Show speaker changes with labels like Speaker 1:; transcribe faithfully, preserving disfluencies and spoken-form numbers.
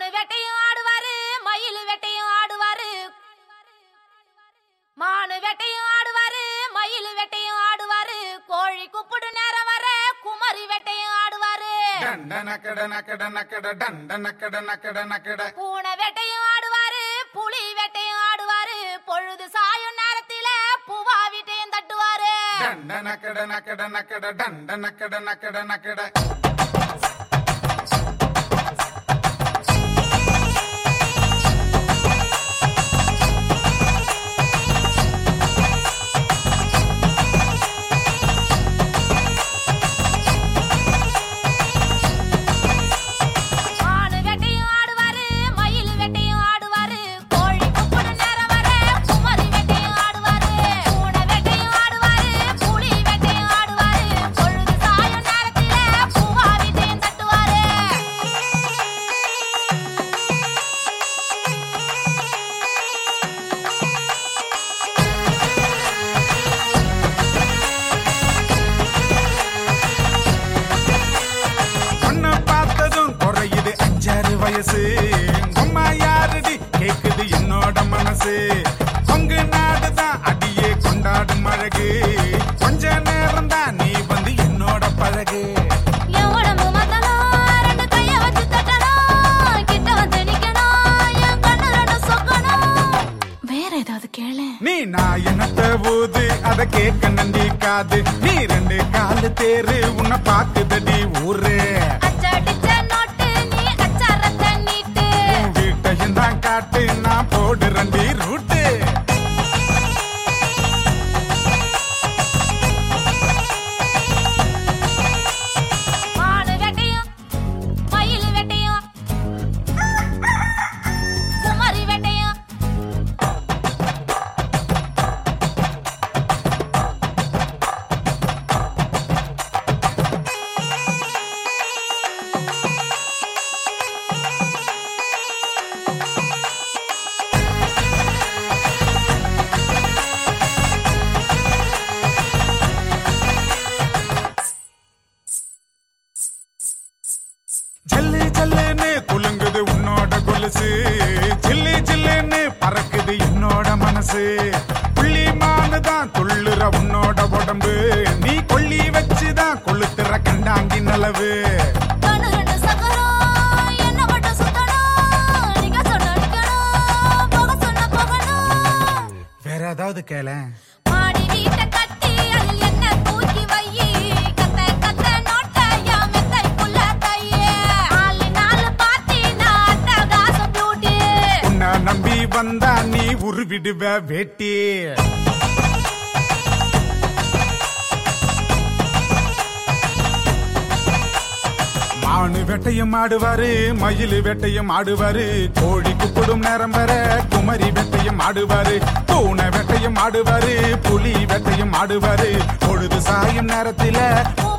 Speaker 1: வேட்டையும் ஆடுவாரு, மயில் வேட்டையும் ஆடுவாரு. மானு வேட்டையும் ஆடுவாரு, மயில் வேட்டையும் ஆடுவாரு. கோழி குப்புடு நேரம் வர குமரி வேட்டையும் ஆடுவாரு. பூனை வேட்டையும் ஆடுவாரு, புலி வேட்டையும் ஆடுவாரு. பொழுது சாயும் நேரத்தில பூவா வீட்டையும் தட்டுவாரு.
Speaker 2: அம்மா யாரடி கேக்குது என்னோட மனசு. கொங்கு நாடுதான் அடியே கொண்டாடும் அழகு. கொஞ்ச நேரம் தான் நீ வந்து என்னோட பழகு.
Speaker 1: வேற ஏதாவது கேளு.
Speaker 2: நீ நான் என்னத்த ஊது அத கேட்க நண்டி காது. நீ ரெண்டு காலு தேரு உன்னை பாக்குதடி ஊரு. காட்டு நான் போடுறண்டி ரூட்டு.
Speaker 1: மானு வேட்டையும் மயில் வேட்டையும் குமரி வேட்டையும்.
Speaker 2: ஜல்லு ஜல்லுன்னு குலுங்குது உன்னோட கொலுசு. ஜில்லு ஜில்லுன்னு பறக்குது என்னோட மனசு. புள்ளி மானுதான் துள்ளுற உன்னோட உடம்பு. நீ கொள்ளி வச்சுதான் கொளுத்துற கண்டாங்கி நிலவு. வேற ஏதாவது கேள. நம்பி வந்தா நீ உருவிடுவ வேட்டி. மானு வேட்டையும் ஆடுவாரு, மயில் வேட்டையும் ஆடுவாரு. கோழி குப்பிடும் நேரம் வர குமரி வேட்டையும் ஆடுவாரு. பூனை வேட்டையும் ஆடுவாரு, புலி வேட்டையும் ஆடுவாரு. பொழுது சாயும் நேரத்தில